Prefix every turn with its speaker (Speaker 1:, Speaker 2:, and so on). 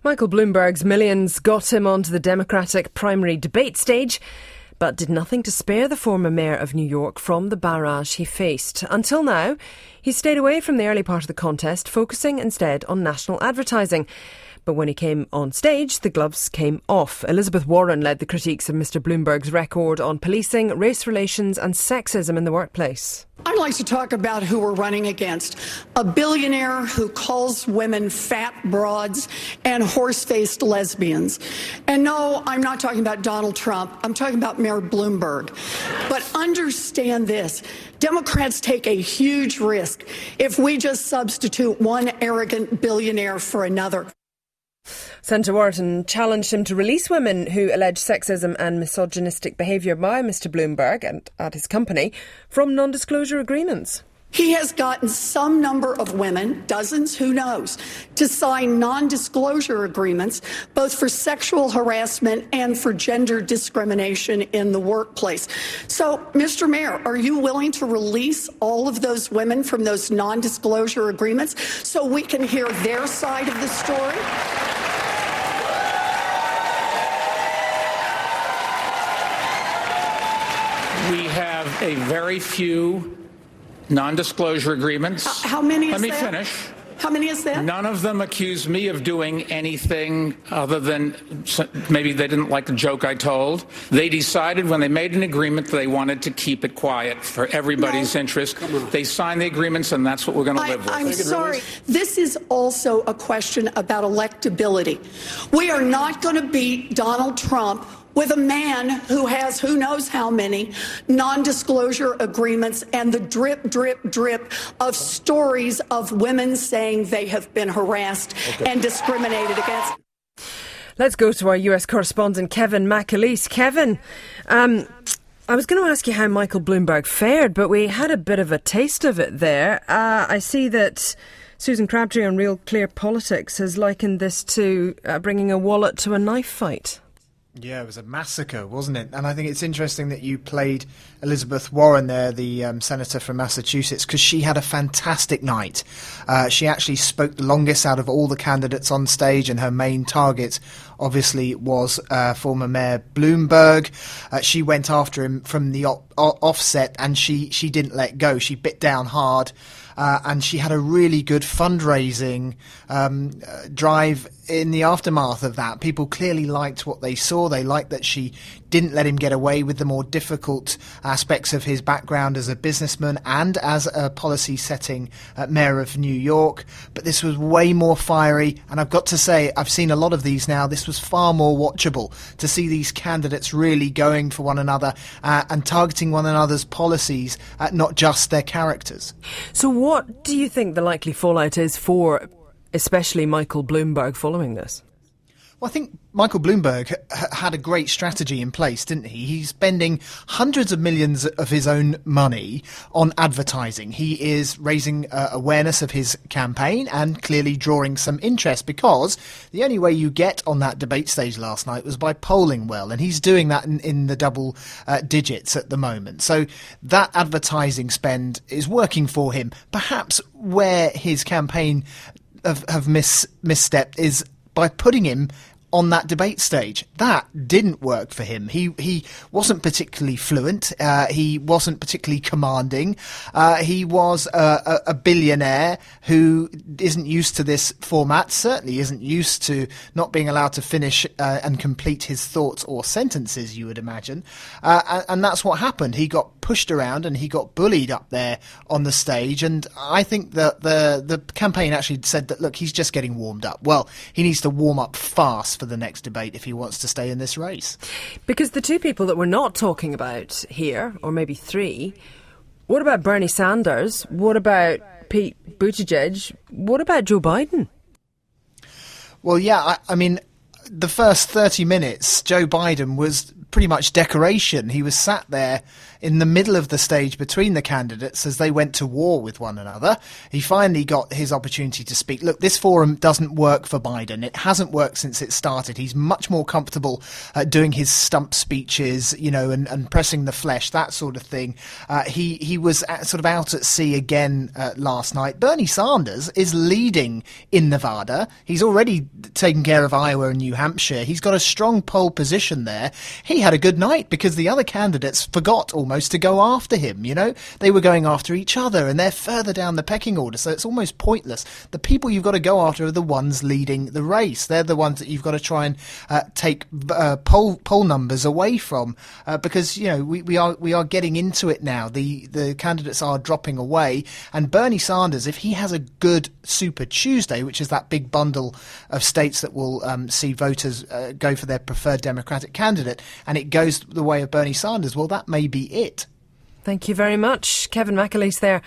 Speaker 1: Michael Bloomberg's millions got him onto the Democratic primary debate stage, but did nothing to spare the former mayor of New York from the barrage he faced. Until now, he stayed away from the early part of the contest, focusing instead on national advertising. But when he came on stage, the gloves came off. Elizabeth Warren led the critiques of Mr Bloomberg's record on policing, race relations and sexism in the workplace.
Speaker 2: I'd like to talk about who we're running against. A billionaire who calls women fat broads and horse-faced lesbians. And no, I'm not talking about Donald Trump. I'm talking about Mayor Bloomberg. But understand this. Democrats take a huge risk if we just substitute one arrogant billionaire for another.
Speaker 1: Senator Wharton challenged him to release women who allege sexism and misogynistic behaviour by Mr Bloomberg and at his company from non-disclosure agreements.
Speaker 2: He has gotten some number of women, dozens, who knows, to sign non-disclosure agreements, both for sexual harassment and for gender discrimination in the workplace. So, Mr. Mayor, are you willing to release all of those women from those non-disclosure agreements so we can hear their side of the story?
Speaker 3: We have a very few non-disclosure agreements.
Speaker 2: How many is
Speaker 3: Let me
Speaker 2: that?
Speaker 3: finish.
Speaker 2: How many is that?
Speaker 3: None of them accuse me of doing anything other than maybe they didn't like the joke I told. They decided when they made an agreement that they wanted to keep it quiet for everybody's interest. They signed the agreements, and that's what we're going to live with.
Speaker 2: I'm sorry. This is also a question about electability. We are not going to beat Donald Trump with a man who has who knows how many non-disclosure agreements and the drip, drip, drip of stories of women saying they have been harassed and discriminated against.
Speaker 1: Let's go to our US correspondent, Kevin McAleese. Kevin, I was going to ask you how Michael Bloomberg fared, but we had a bit of a taste of it there. I see that Susan Crabtree on Real Clear Politics has likened this to bringing a wallet to a knife fight.
Speaker 4: Yeah, it was a massacre, wasn't it? And I think it's interesting that you played Elizabeth Warren there, the senator from Massachusetts, because she had a fantastic night. She actually spoke the longest out of all the candidates on stage, and her main target obviously was former Mayor Bloomberg. She went after him from the offset, and she didn't let go. She bit down hard. And she had a really good fundraising drive in the aftermath of that. People clearly liked what they saw. They liked that she didn't let him get away with the more difficult aspects of his background as a businessman and as a policy-setting mayor of New York. But this was way more fiery, and I've got to say, I've seen a lot of these now. This was far more watchable to see these candidates really going for one another and targeting one another's policies, not just their characters.
Speaker 1: So what do you think the likely fallout is for especially Michael Bloomberg following this?
Speaker 4: Well, I think Michael Bloomberg had a great strategy in place, didn't he? He's spending hundreds of millions of his own money on advertising. He is raising awareness of his campaign and clearly drawing some interest, because the only way you get on that debate stage last night was by polling well, and he's doing that in the double digits at the moment. So that advertising spend is working for him. Perhaps where his campaign have misstepped is by putting him on that debate stage. That didn't work for him. He wasn't particularly fluent. He wasn't particularly commanding. He was a billionaire who isn't used to this format, certainly isn't used to not being allowed to finish and complete his thoughts or sentences, you would imagine. And that's what happened. He got pushed around and he got bullied up there on the stage. And I think that the campaign actually said that, look, he's just getting warmed up. Well, he needs to warm up fast for the next debate if he wants to stay in this race.
Speaker 1: Because the two people that we're not talking about here, or maybe three, what about Bernie Sanders? What about Pete Buttigieg? What about Joe Biden?
Speaker 4: Well, yeah, I mean, the first 30 minutes, Joe Biden was pretty much decoration. He was sat there in the middle of the stage between the candidates as they went to war with one another. He finally got his opportunity to speak. Look, this forum doesn't work for Biden. It hasn't worked since it started. He's much more comfortable doing his stump speeches, and pressing the flesh, that sort of thing. He was sort of out at sea again last night. Bernie Sanders is leading in Nevada. He's already taken care of Iowa and New Hampshire. He's got a strong poll position there. He had a good night because the other candidates forgot almost to go after him. They were going after each other, and they're further down the pecking order, so it's almost pointless. The people you've got to go after are the ones leading the race. They're the ones that you've got to try and take poll numbers away from, because we are getting into it now. The candidates are dropping away, and Bernie Sanders, if he has a good Super Tuesday, which is that big bundle of states that will see voters go for their preferred Democratic candidate, and it goes the way of Bernie Sanders, well, that may be it.
Speaker 1: Thank you very much. Kevin McAleese there.